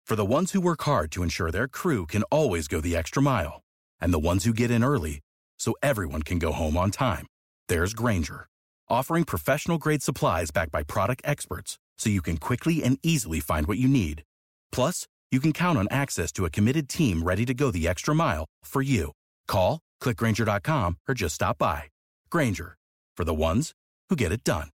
For the ones who work hard to ensure their crew can always go the extra mile, and the ones who get in early so everyone can go home on time, there's Grainger, offering professional-grade supplies backed by product experts so you can quickly and easily find what you need. Plus, you can count on access to a committed team ready to go the extra mile for you. Call, click Grainger.com, or just stop by. Grainger, for the ones who get it done.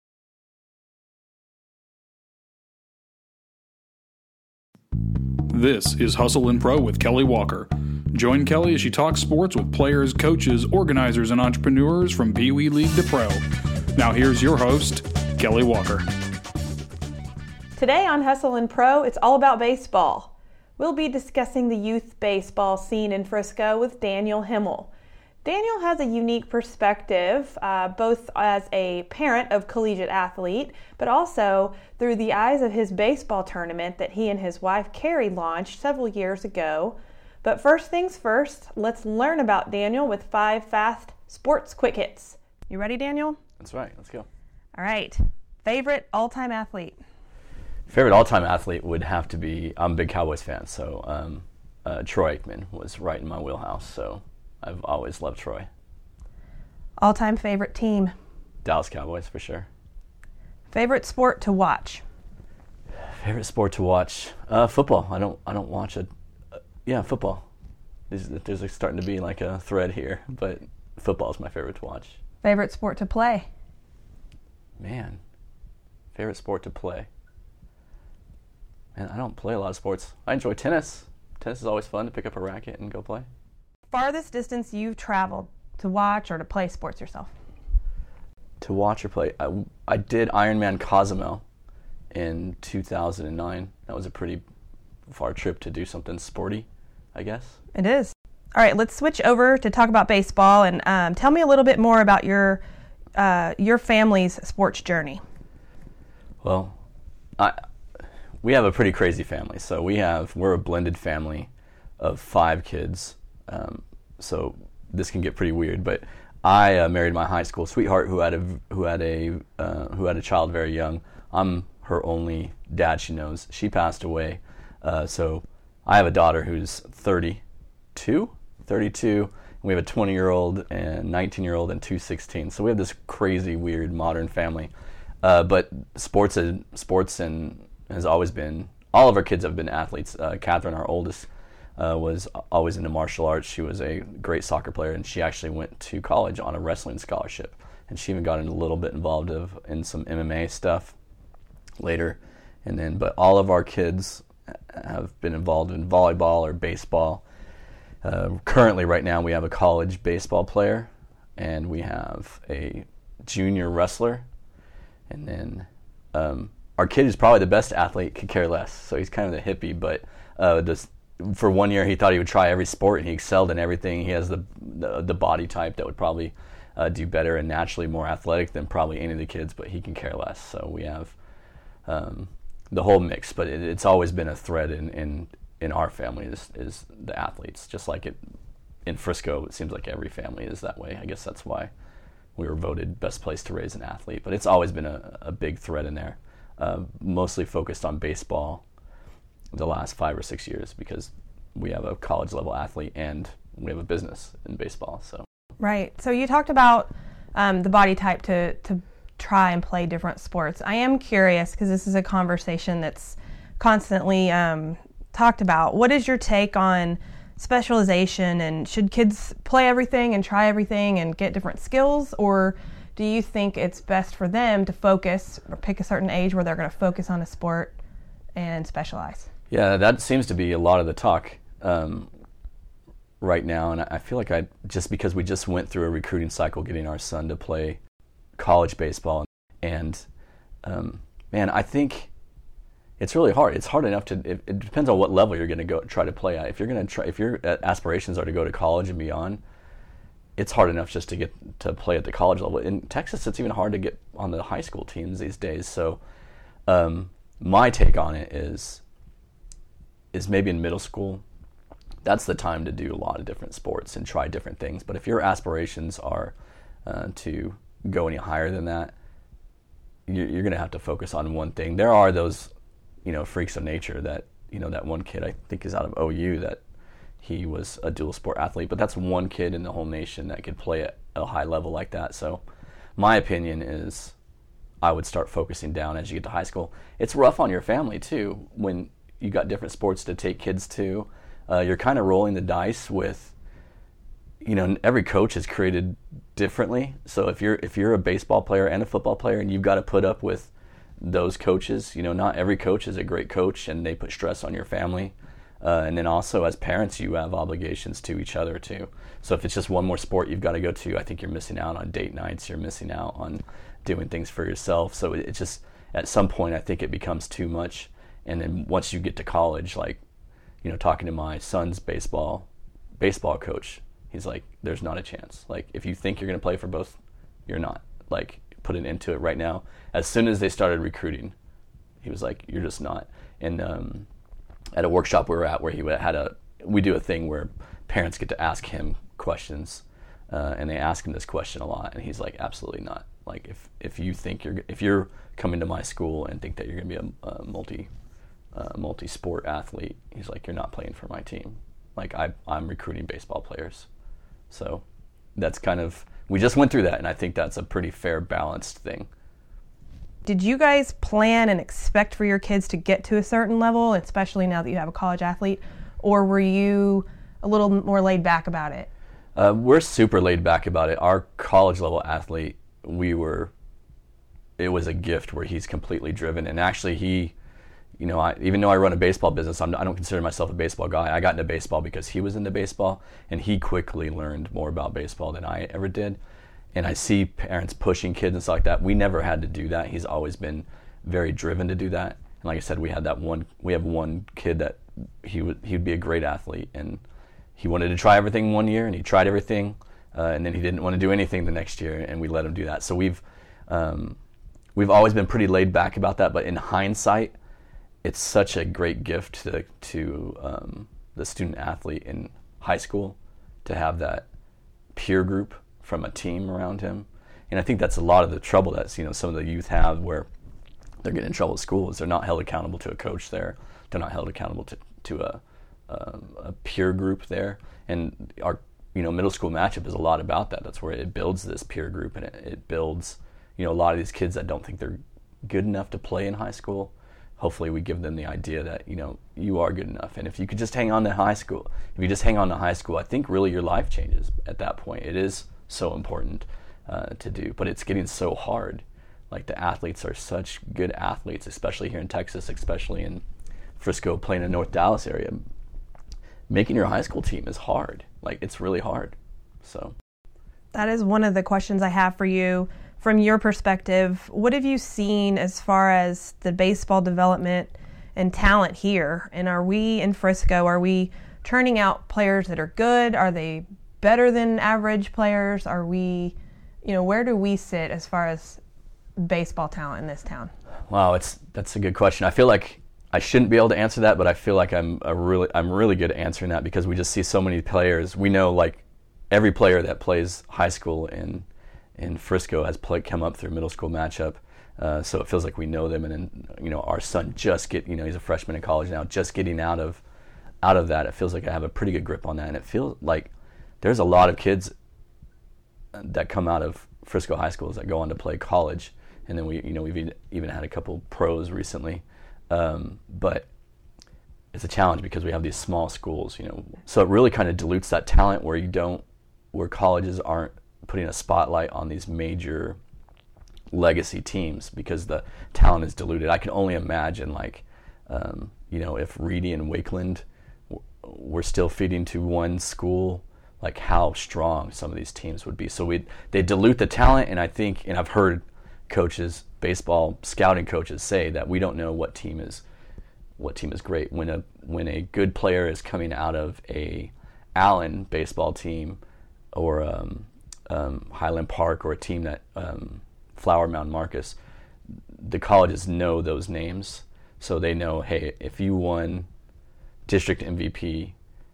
This is Hustle and Pro with Kelly Walker. Join Kelly as she talks sports with players, coaches, organizers, and entrepreneurs from Pee Wee League to Pro. Now here's your host, Kelly Walker. Today on Hustle and Pro, it's all about baseball. We'll be discussing the youth baseball scene in Frisco with Daniel Himmel. Daniel has a unique perspective, both as a parent of collegiate athlete, but also through the eyes of his baseball tournament that he and his wife Carrie launched several years ago. But first things first, let's learn about Daniel with 5 fast sports quick hits. You ready, Daniel? That's right. Let's go. All right. Favorite all-time athlete? Favorite all-time athlete would have to be, I'm a big Cowboys fan, so Troy Aikman was right in my wheelhouse, so I've always loved Troy. All-time favorite team? Dallas Cowboys, for sure. Favorite sport to watch? Favorite sport to watch? Football. I don't watch it. Yeah, football. There's starting to be like a thread here, but football is my favorite to watch. Favorite sport to play? Man, favorite sport to play? Man, I don't play a lot of sports. I enjoy tennis. Tennis is always fun to pick up a racket and go play. Farthest distance you've traveled to watch or to play sports yourself? To watch or play? I did Ironman Cozumel in 2009. That was a pretty far trip to do something sporty, I guess. It is. All right, let's switch over to talk about baseball and tell me a little bit more about your family's sports journey. Well, we have a pretty crazy family. So we're a blended family of 5 kids. So this can get pretty weird, but I married my high school sweetheart who had a child very young. I'm her only dad she knows. She passed away. So I have a daughter who's 32. And we have a 20-year-old and 19-year-old and 2 16. So we have this crazy, weird, modern family. But sports has always been, all of our kids have been athletes. Catherine, our oldest, was always into martial arts. She was a great soccer player, and she actually went to college on a wrestling scholarship. And she even got a little bit involved in some MMA stuff later. But all of our kids have been involved in volleyball or baseball. Currently, right now, we have a college baseball player, and we have a junior wrestler. And then our kid who's probably the best athlete could care less. So he's kind of the hippie, but for 1 year he thought he would try every sport, and he excelled in everything. He has the body type that would probably do better and naturally more athletic than probably any of the kids, but he can care less. So we have the whole mix, but it's always been a thread in our family is the athletes. Just like in Frisco, it seems like every family is that way. I guess that's why we were voted best place to raise an athlete. But it's always been a big thread in there, mostly focused on baseball the last 5 or 6 years because we have a college level athlete and we have a business in baseball. So right. So you talked about the body type to try and play different sports. I am curious because this is a conversation that's constantly talked about. What is your take on specialization, and should kids play everything and try everything and get different skills, or do you think it's best for them to focus or pick a certain age where they're going to focus on a sport and specialize? Yeah, that seems to be a lot of the talk right now, and I feel like just because we just went through a recruiting cycle getting our son to play college baseball, and man, I think it's really hard. It's hard enough it depends on what level you're going to go try to play at. If your aspirations are to go to college and beyond, it's hard enough just to get to play at the college level. In Texas, it's even hard to get on the high school teams these days. So my take on it is maybe in middle school, that's the time to do a lot of different sports and try different things. But if your aspirations are to go any higher than that, you're going to have to focus on one thing. There are those, freaks of nature that that one kid I think is out of OU that he was a dual sport athlete, but that's one kid in the whole nation that could play at a high level like that. So my opinion is I would start focusing down as you get to high school. It's rough on your family too when you got different sports to take kids to. You're kind of rolling the dice with, every coach is created differently. So if you're a baseball player and a football player and you've got to put up with those coaches, not every coach is a great coach and they put stress on your family. And then also as parents, you have obligations to each other too. So if it's just one more sport you've got to go to, I think you're missing out on date nights. You're missing out on doing things for yourself. So it's just, at some point, I think it becomes too much. And then once you get to college, like, talking to my son's baseball coach, he's like, there's not a chance. Like, if you think you're going to play for both, you're not. Like, put it into it right now. As soon as they started recruiting, he was like, you're just not. And at a workshop we were at where we do a thing where parents get to ask him questions, and they ask him this question a lot, and he's like, absolutely not. Like, if you think if you're coming to my school and think that you're going to be a multi-sport athlete, he's like, you're not playing for my team. Like, I'm recruiting baseball players. So that's we just went through that, and I think that's a pretty fair, balanced thing. Did you guys plan and expect for your kids to get to a certain level, especially now that you have a college athlete, or were you a little more laid back about it? We're super laid back about it. Our college level athlete, it was a gift where he's completely driven, and actually he, even though I run a baseball business, I don't consider myself a baseball guy. I got into baseball because he was into baseball, and he quickly learned more about baseball than I ever did. And I see parents pushing kids and stuff like that. We never had to do that. He's always been very driven to do that. And like I said, we have one kid that he'd be a great athlete, and he wanted to try everything one year, and he tried everything, and then he didn't want to do anything the next year, and we let him do that. So we've always been pretty laid back about that. But in hindsight, it's such a great gift to the student athlete in high school to have that peer group from a team around him. And I think that's a lot of the trouble that some of the youth have, where they're getting in trouble at school, is they're not held accountable to a coach there. They're not held accountable to a peer group there. And our middle school matchup is a lot about that. That's where it builds this peer group, and it builds a lot of these kids that don't think they're good enough to play in high school. Hopefully we give them the idea that you are good enough, and if you could just hang on to high school, I think really your life changes at that point. It is so important to do, but it's getting so hard. Like, the athletes are such good athletes, especially here in Texas, especially in Frisco, playing in North Dallas area. Making your high school team is hard. Like, it's really hard. So that is one of the questions I have for you. From your perspective, what have you seen as far as the baseball development and talent here? And are we in Frisco, are we turning out players that are good? Are they better than average players? Are we, where do we sit as far as baseball talent in this town? Wow, that's a good question. I feel like I shouldn't be able to answer that, but I feel like I'm really good at answering that, because we just see so many players. We know, like, every player that plays high school in Frisco has come up through middle school matchup. So it feels like we know them, and then our son he's a freshman in college now, just getting out of that. It feels like I have a pretty good grip on that, and it feels like there's a lot of kids that come out of Frisco high schools that go on to play college, and then we've even had a couple pros recently. But it's a challenge because we have these small schools, so it really kind of dilutes that talent where colleges aren't putting a spotlight on these major legacy teams because the talent is diluted. I can only imagine, like, if Reedy and Wakeland were still feeding to one school, like, how strong some of these teams would be. So they dilute the talent, and I've heard coaches, baseball scouting coaches, say that we don't know what team is great. When a good player is coming out of a Allen baseball team or Highland Park, or a team that Flower Mound Marcus, the colleges know those names, so they know, hey, if you won district MVP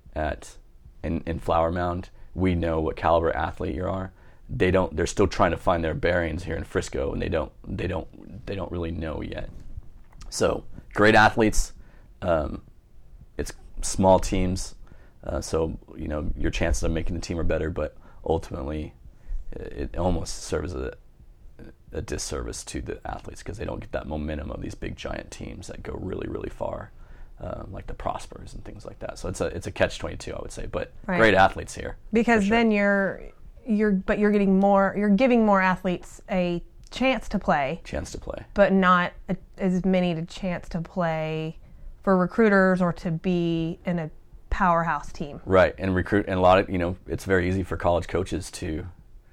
in Flower Mound, we know what caliber athlete you are. They're still trying to find their bearings here in Frisco, and they don't really know yet. So great athletes, it's small teams, so your chances of making the team are better, but ultimately it almost serves as a disservice to the athletes because they don't get that momentum of these big giant teams that go really, really far, like the Prospers and things like that. So it's a catch-22, I would say, but great athletes here. Because then you're giving more athletes a chance to play, but not as many a chance to play for recruiters or to be in a powerhouse team. Right, and recruit, and a lot of it's very easy for college coaches to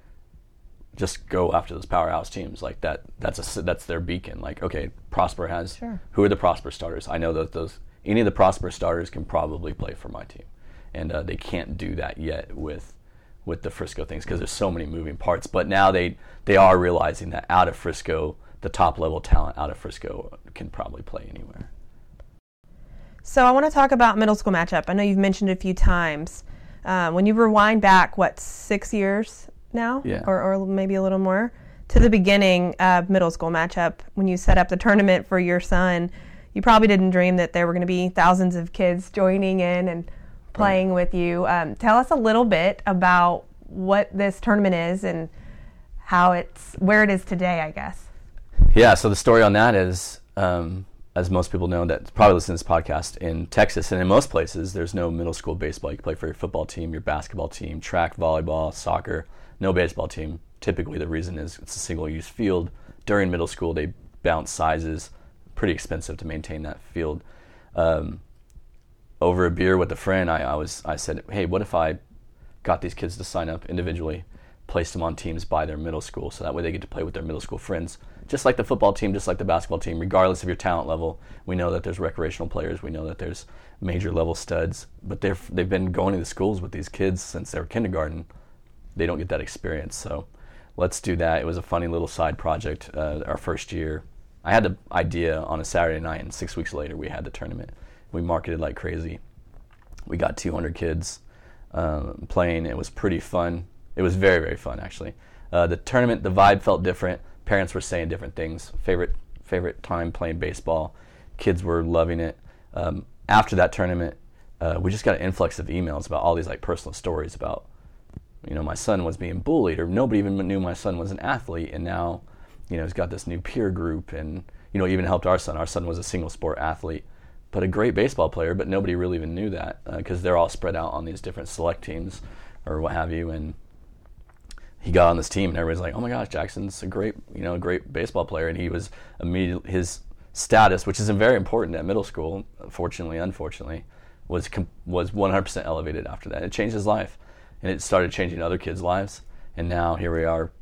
just go after those powerhouse teams like that. That's their beacon. Like, okay, Prosper has who are the Prosper starters? I know that any of the Prosper starters can probably play for my team, and they can't do that yet with the Frisco things because there's so many moving parts. But now they are realizing that out of Frisco, the top level talent out of Frisco can probably play anywhere. So I want to talk about middle school matchup. I know you've mentioned it a few times. When you rewind back, 6 years now, or maybe a little more, to the beginning of middle school matchup, when you set up the tournament for your son, you probably didn't dream that there were going to be thousands of kids joining in and playing with you. Tell us a little bit about what this tournament is and where it is today, I guess. Yeah, so the story on that is, as most people know that probably listen to this podcast, in Texas and in most places, there's no middle school baseball. You can play for your football team, your basketball team, track, volleyball, soccer, no baseball team. Typically the reason is it's a single-use field. During middle school, they bounce sizes. Pretty expensive to maintain that field. Over a beer with a friend, I said, hey, what if I got these kids to sign up individually, placed them on teams by their middle school, so that way they get to play with their middle school friends, just like the football team, just like the basketball team, regardless of your talent level. We know that there's recreational players, we know that there's major level studs, but they've been going to the schools with these kids since they were kindergarten. They don't get that experience, so let's do that. It was a funny little side project. Our first year, I had the idea on a Saturday night, and 6 weeks later we had the tournament. We marketed like crazy. We got 200 kids playing. It was pretty fun. It was very, very fun, actually. The tournament, the vibe felt different. Parents were saying different things. Favorite time playing baseball. Kids were loving it. After that tournament, we just got an influx of emails about all these like personal stories about, my son was being bullied, or nobody even knew my son was an athlete, and now, he's got this new peer group, and even helped our son. Our son was a single sport athlete, but a great baseball player, but nobody really even knew that because they're all spread out on these different select teams or what have you. And he got on this team, and everybody's like, "Oh my gosh, Jackson's a great baseball player." And he was immediately, his status, which is very important at middle school, unfortunately, was 100% elevated after that. It changed his life, and it started changing other kids' lives. And now here we are,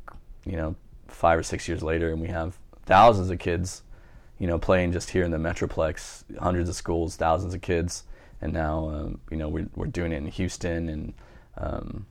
5 or 6 years later, and we have thousands of kids, playing just here in the Metroplex, hundreds of schools, thousands of kids, and now, we're doing it in Houston, and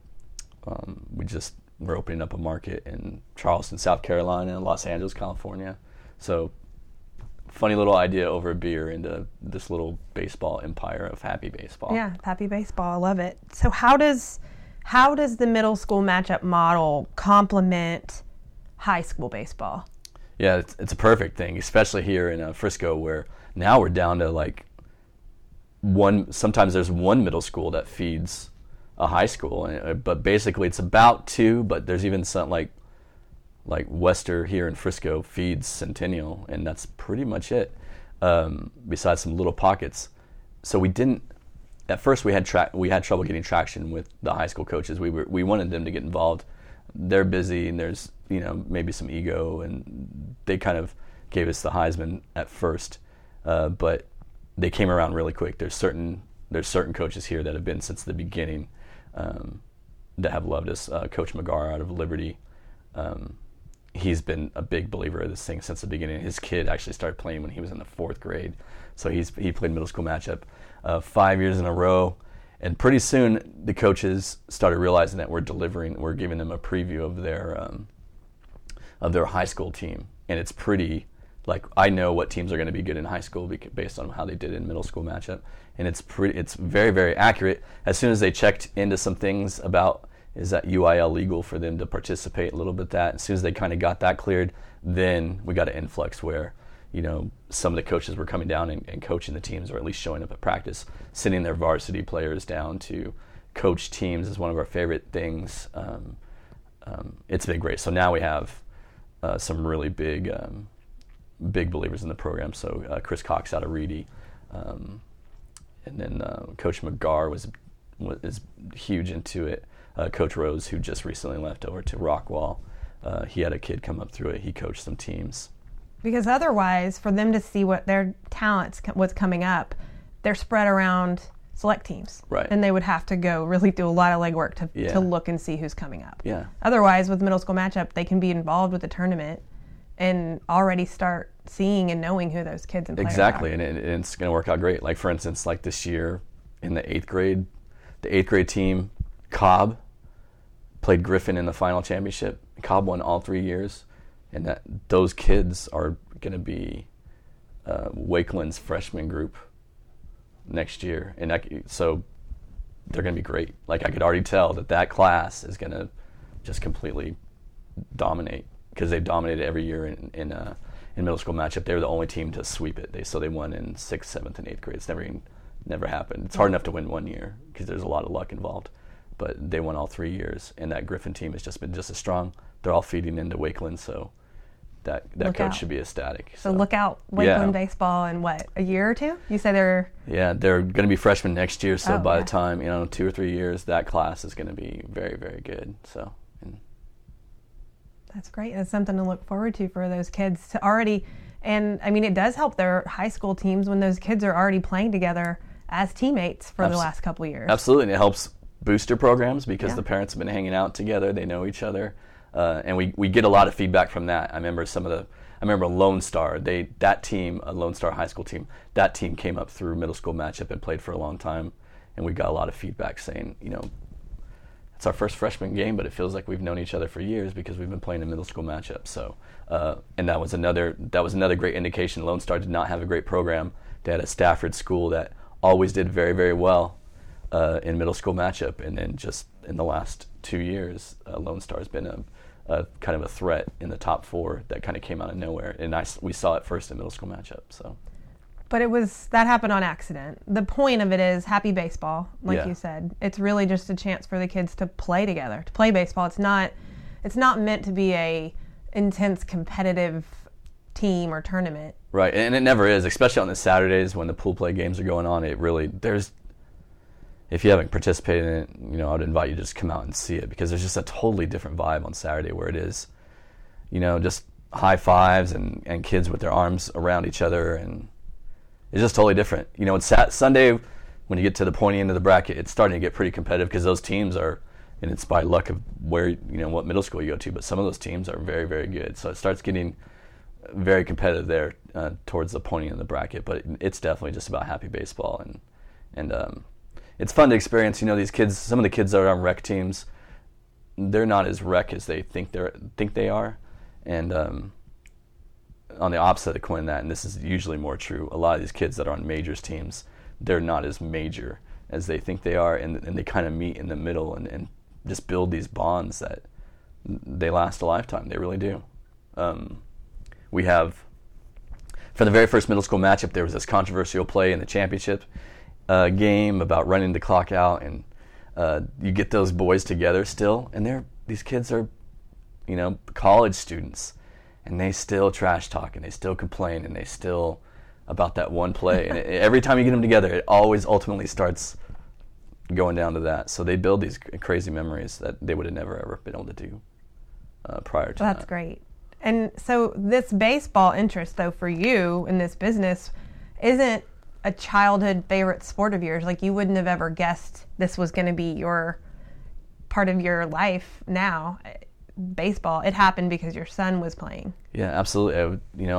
we're opening up a market in Charleston, South Carolina, and Los Angeles, California. So, funny little idea over a beer into this little baseball empire of Happy Baseball. Yeah, Happy Baseball, I love it. So how does the middle school matchup model complement high school baseball? Yeah, it's a perfect thing, especially here in Frisco, where now we're down to like sometimes there's one middle school that feeds a high school, but basically it's about two, but there's even some like Wester here in Frisco feeds Centennial, and that's pretty much it, besides some little pockets. So at first we had trouble getting traction with the high school coaches. We wanted them to get involved. They're busy, and there's maybe some ego, and they kind of gave us the Heisman at first, but they came around really quick. There's certain coaches here that have been since the beginning that have loved us. Coach McGar out of Liberty, he's been a big believer of this thing since the beginning. His kid actually started playing when he was in the 4th grade, so he played middle school matchup 5 years in a row. And pretty soon, the coaches started realizing that we're giving them a preview of their high school team, and it's pretty. Like, I know what teams are going to be good in high school based on how they did in middle school matchup, and it's very, very accurate. As soon as they checked into some things about, is that UIL legal for them to participate a little bit, as soon as they kind of got that cleared, then we got an influx where, some of the coaches were coming down and coaching the teams, or at least showing up at practice, sending their varsity players down to coach teams is one of our favorite things. It's been great. So now we have some really big believers in the program. So Chris Cox out of Reedy, and then Coach McGar is huge into it. Coach Rose, who just recently left over to Rockwall, he had a kid come up through it. He coached some teams. Because otherwise, for them to see what their talents, what's coming up, they're spread around select teams. Right. And they would have to go really do a lot of legwork to look and see who's coming up. Yeah. Otherwise, with middle school matchup, they can be involved with the tournament and already start seeing and knowing who those kids and players exactly, are. and it's going to work out great. Like, for instance, like this year in the 8th grade team, Cobb played Griffin in the final championship. Cobb won all 3 years. And those kids are going to be Wakeland's freshman group next year, and so they're going to be great. Like, I could already tell that class is going to just completely dominate, because they've dominated every year in middle school matchup. They were the only team to sweep it. They won in 6th, 7th, and 8th grade. It's never happened. It's hard enough to win one year because there's a lot of luck involved, but they won all 3 years, and that Griffin team has just been just as strong. They're all feeding into Wakeland, so that coach should be ecstatic. So look out, Wakeland baseball in a year or two? You say they're... Yeah, they're going to be freshmen next year, so by the time, 2 or 3 years, that class is going to be very, very good. So that's great. That's something to look forward to for those kids to already... And, it does help their high school teams when those kids are already playing together as teammates for the last couple of years. Absolutely, and it helps booster programs because the parents have been hanging out together. They know each other. And we get a lot of feedback from that. I remember Lone Star, that team, a Lone Star high school team, that team came up through middle school matchup and played for a long time, and we got a lot of feedback saying, it's our first freshman game, but it feels like we've known each other for years because we've been playing a middle school matchup. So, and that was another great indication. Lone Star did not have a great program. They had a Stafford school that always did very, very well in middle school matchup, and then just in the last 2 years, Lone Star has been a kind of a threat in the top 4 that kind of came out of nowhere, and we saw it first in middle school matchup. So, but that happened on accident. The point of it is happy baseball, like you said. It's really just a chance for the kids to play together, to play baseball. It's not meant to be a intense competitive team or tournament. Right, and it never is, especially on the Saturdays when the pool play games are going on. If you haven't participated in it, I would invite you to just come out and see it, because there's just a totally different vibe on Saturday where it is, just high fives and kids with their arms around each other, and it's just totally different. It's Sunday, when you get to the pointy end of the bracket, it's starting to get pretty competitive because those teams are, and it's by luck of where, what middle school you go to, but some of those teams are very, very good. So it starts getting very competitive there towards the pointy end of the bracket, but it's definitely just about happy baseball, and it's fun to experience. These kids, some of the kids that are on rec teams, they're not as rec as they think they are. And on the opposite of the coin, and this is usually more true, a lot of these kids that are on majors teams, they're not as major as they think they are, and they kind of meet in the middle and just build these bonds that they last a lifetime. They really do. We have, for the very first middle school matchup, there was this controversial play in the championship game about running the clock out, and you get those boys together still, and these kids are, college students, and they still trash talk, and they still complain, and they still about that one play. And every time you get them together, it always ultimately starts going down to that. So they build these crazy memories that they would have never ever been able to do prior to that. That's great. And so this baseball interest, though, for you in this business isn't a childhood favorite sport of yours. Like, you wouldn't have ever guessed this was going to be your part of your life now. Baseball, it happened because your son was playing. Yeah, absolutely.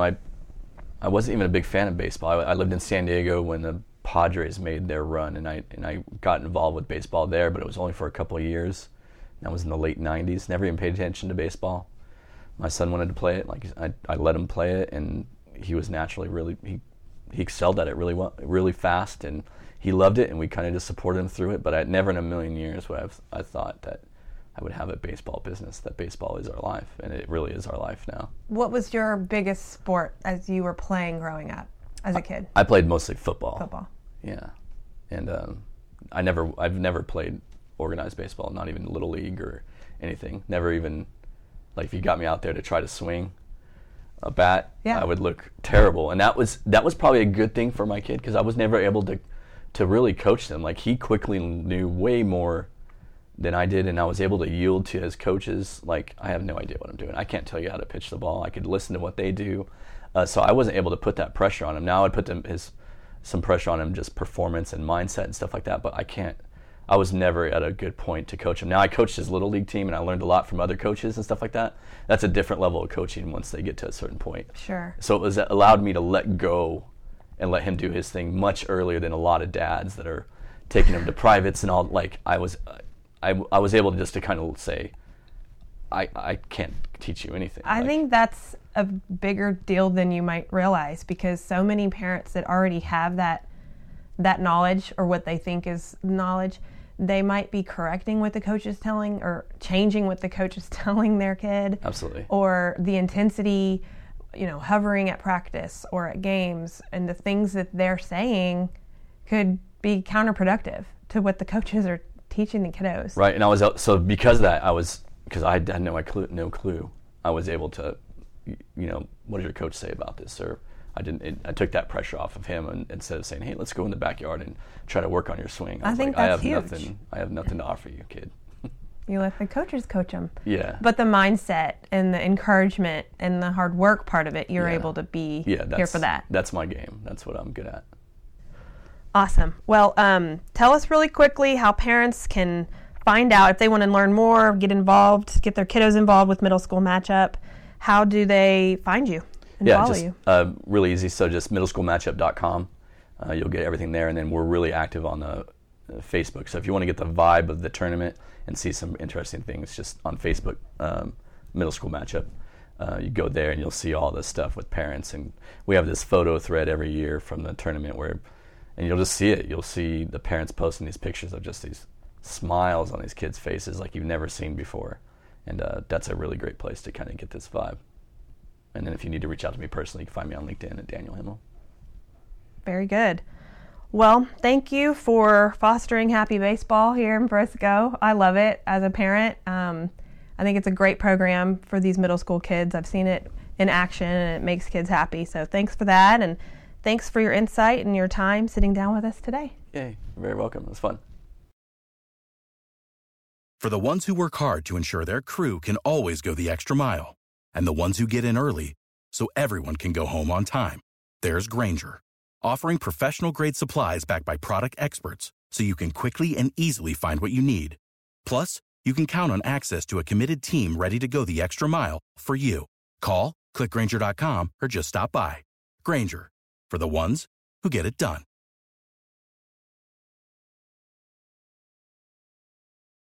I wasn't even a big fan of baseball. I lived in San Diego when the Padres made their run, and I got involved with baseball there, but it was only for a couple of years. That was in the late 90s. Never even paid attention to baseball. My son wanted to play it. Like, I let him play it, and he was naturally he excelled at it really well, really fast, and he loved it, and we kind of just supported him through it. But I never in a million years would I thought that I would have a baseball business, that baseball is our life, and it really is our life now. What was your biggest sport as you were playing growing up as a kid? I played mostly football. Football. Yeah. And I've never played organized baseball, not even Little League or anything. Never even, like, if you got me out there to try to swing a bat, I would look terrible. And that was probably a good thing for my kid, because I was never able to really coach them. Like, he quickly knew way more than I did, and I was able to yield to his coaches. Like, I have no idea what I'm doing. I can't tell you how to pitch the ball. I could listen to what they do. So I wasn't able to put that pressure on him. Now I'd put some pressure on him, just performance and mindset and stuff like that, but I was never at a good point to coach him. Now I coached his Little League team, and I learned a lot from other coaches and stuff like that. That's a different level of coaching once they get to a certain point. Sure. So it allowed me to let go and let him do his thing much earlier than a lot of dads that are taking him to privates and all. Like, I was able to just to kind of say, I can't teach you anything. I think that's a bigger deal than you might realize, because so many parents that already have that knowledge, or what they think is knowledge, they might be correcting what the coach is telling, or changing what the coach is telling their kid. Absolutely. Or the intensity, hovering at practice or at games, and the things that they're saying could be counterproductive to what the coaches are teaching the kiddos. Right, and because I had no clue, I was able to, what did your coach say about this? Or I took that pressure off of him, and instead of saying, hey, let's go in the backyard and try to work on your swing. I think like, that's huge. I have nothing to offer you, kid. You let the coaches coach them. Yeah. But the mindset and the encouragement and the hard work part of it, you're able to be here for that. That's my game. That's what I'm good at. Awesome. Well, tell us really quickly how parents can find out if they want to learn more, get involved, get their kiddos involved with Middle School Matchup. How do they find you and follow you? Really easy. So just middleschoolmatchup.com. You'll get everything there, and then we're really active on the Facebook. So if you want to get the vibe of the tournament and see some interesting things, just on Facebook, Middle School Matchup. You go there and you'll see all this stuff with parents, and we have this photo thread every year from the tournament and you'll just see it. You'll see the parents posting these pictures of just these smiles on these kids' faces like you've never seen before. And that's a really great place to kind of get this vibe. And then if you need to reach out to me personally, you can find me on LinkedIn at Daniel Himmel. Very good. Well, thank you for fostering happy baseball here in Frisco. I love it as a parent. I think it's a great program for these middle school kids. I've seen it in action, and it makes kids happy. So thanks for that, and thanks for your insight and your time sitting down with us today. Yay, you're very welcome. It was fun. For the ones who work hard to ensure their crew can always go the extra mile, and the ones who get in early so everyone can go home on time, there's Grainger, offering professional-grade supplies backed by product experts so you can quickly and easily find what you need. Plus, you can count on access to a committed team ready to go the extra mile for you. Call, click Grainger.com, or just stop by. Grainger, for the ones who get it done.